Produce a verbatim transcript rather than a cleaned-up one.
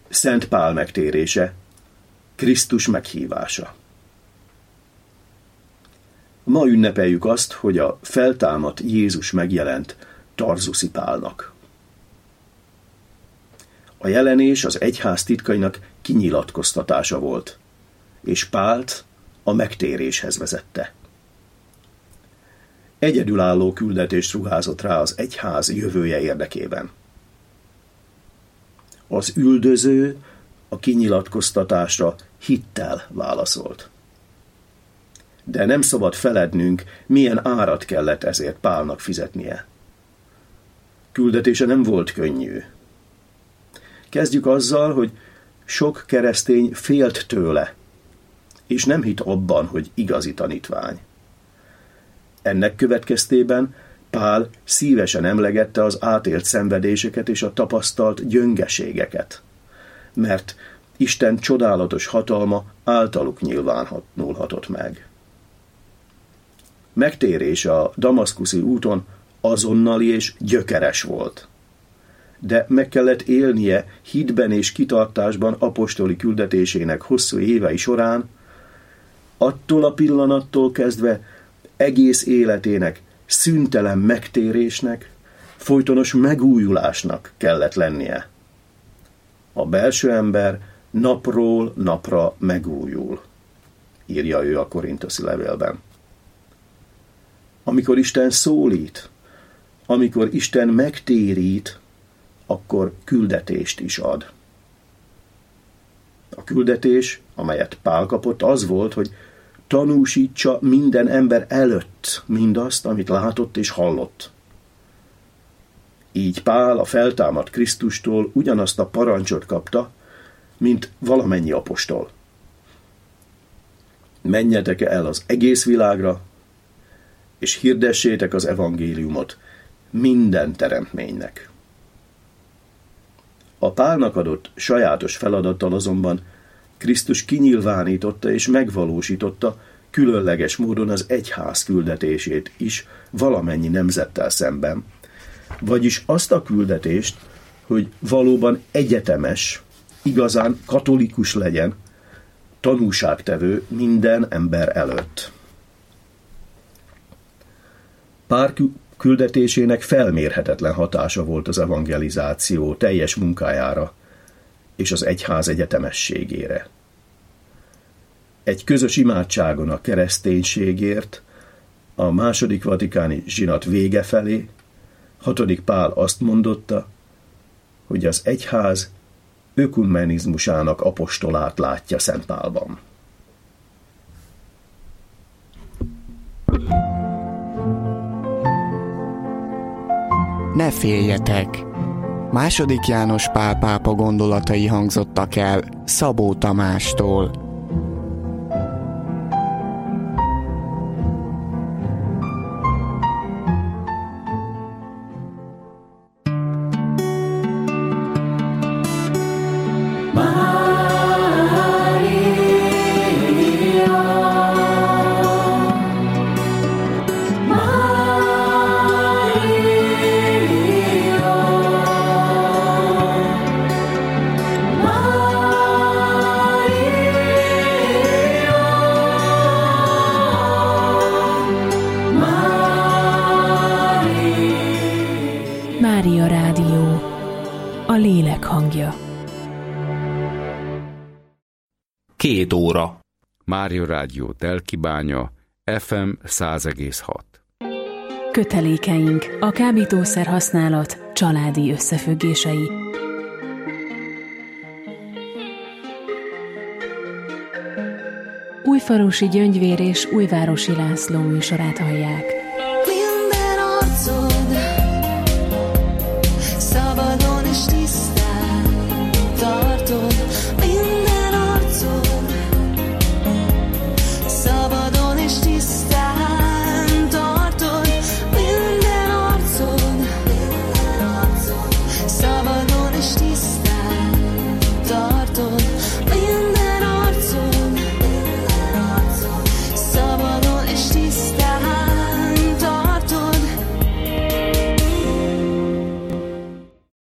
Szent Pál megtérése, Krisztus meghívása. Ma ünnepeljük azt, hogy a feltámadt Jézus megjelent Tarzuszi Pálnak. A jelenés az egyház titkainak kinyilatkoztatása volt, és Pált a megtéréshez vezette. Egyedülálló küldetést ruházott rá az egyház jövője érdekében. Az üldöző a kinyilatkoztatásra hittel válaszolt. De nem szabad felednünk, milyen árat kellett ezért Pálnak fizetnie. Küldetése nem volt könnyű. Kezdjük azzal, hogy sok keresztény félt tőle, és nem hitt abban, hogy igazi tanítvány. Ennek következtében Pál szívesen emlegette az átélt szenvedéseket és a tapasztalt gyöngeségeket, mert Isten csodálatos hatalma általuk nyilvánulhatott meg. Megtérése a damaszkuszi úton azonnali és gyökeres volt, de meg kellett élnie hitben és kitartásban apostoli küldetésének hosszú évei során, attól a pillanattól kezdve egész életének szüntelen megtérésnek, folytonos megújulásnak kellett lennie. A belső ember napról napra megújul, írja ő a korinthoszi levélben. Amikor Isten szólít, amikor Isten megtérít, akkor küldetést is ad. A küldetés, amelyet Pál kapott, az volt, hogy tanúsítsa minden ember előtt mindazt, amit látott és hallott. Így Pál a feltámadt Krisztustól ugyanazt a parancsot kapta, mint valamennyi apostol. Menjetek el az egész világra, és hirdessétek az evangéliumot minden teremtménynek. A Pálnak adott sajátos feladattal azonban Krisztus kinyilvánította és megvalósította különleges módon az egyház küldetését is valamennyi nemzettel szemben, vagyis azt a küldetést, hogy valóban egyetemes, igazán katolikus legyen, tanúságtevő minden ember előtt. Pál küldetésének felmérhetetlen hatása volt az evangelizáció teljes munkájára és az egyház egyetemességére. Egy közös imádságon a kereszténységért, a második vatikáni zsinat vége felé hatodik Pál azt mondotta, hogy az egyház ökumenizmusának apostolát látja Szent Pálban. Ne féljetek! Második János Pál pápa gondolatai hangzottak el Szabó Tamástól. Mária Rádió, a lélek hangja. Két óra. Mária Rádió Telkibánya, ef em száz egész hat. Kötelékeink, a kábítószer használat családi összefüggései. Újfalusi Gyöngyvér és Újvárosi László műsorát hallják. Minden arcod